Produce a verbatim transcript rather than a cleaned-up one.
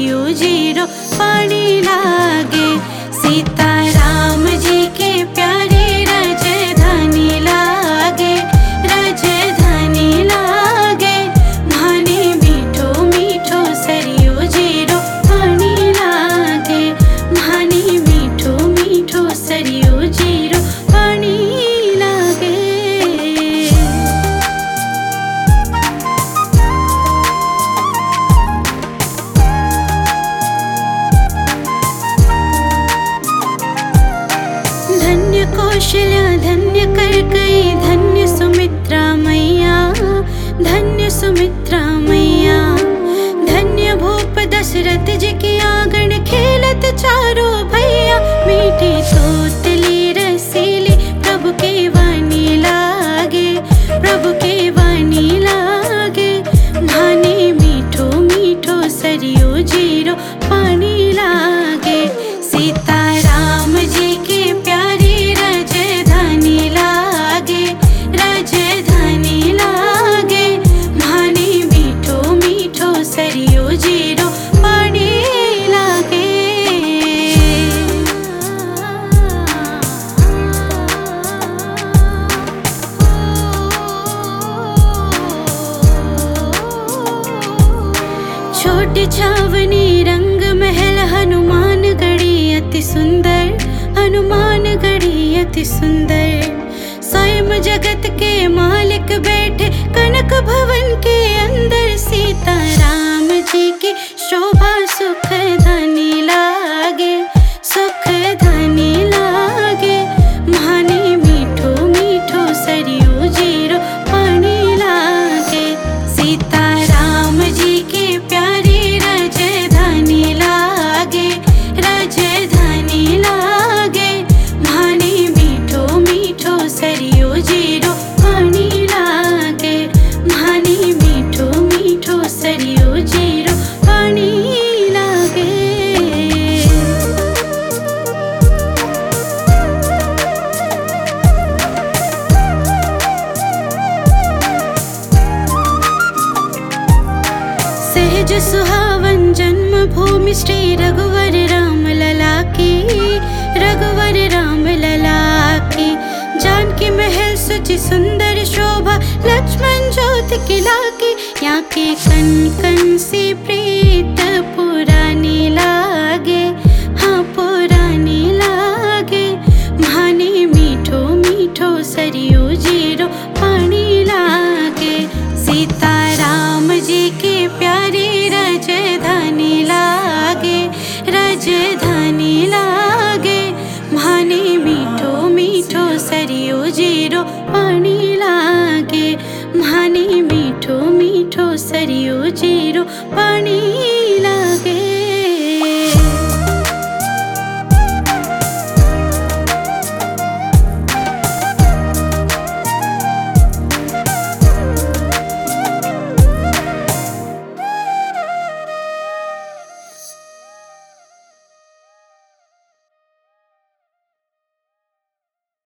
Saryu zero पानी लागे। सीता राम जी के प्यारे राजधानी लागे, राजधानी लागे। भाने मीठो मीठो सरयू जीरो पानी लागे, भाने मीठो मीठो सरयू जीरो पानी लागे। धन्य कौशल्या धन्य कैकेयी धन्य सुमित्रा मैया, धन्य सुमित्रा मैया। धन्य भूप दशरथ जी की आंगन खेलत चारों भैया। मीठी तोतली रसीली प्रभु के वाणी लागे, प्रभु के वाणी लागे। भाने मीठो मीठो सरयू जीरो पानी लागे। सीता राम जी के प्यारी राजधानी लागे, राजधानी लागे। भाने मीठो मीठो सरयू जीरो पानी लागे। छोटी छावनी रंग महल हनुमान गढ़ी अति सुंदर, हनुमान गढ़ी अति सुंदर। स्वयं जगत के मालिक बैठे कनक भवन के अंदर। सीता राम जी की शोभा सुख धनी लागे, सुख धनी लागे। भाने मीठो मीठो सरयू जीरो पानी लागे। सीता राम जी के प्यारी राजधानी लागे, राजधानी लागे। भाने मीठो मीठो सरयू जीरो पानी लागे, भाने मीठो मीठो सरयू जीरो पानी लागे। सहज सुहावन जन्म भूमि श्री रघुवर राम लला की, रघुवर राम लला की। जानकी महल सुचि सुंदर शोभा लक्ष्मण ज्योति की लागी। यहाँ के कन कन से प्रीत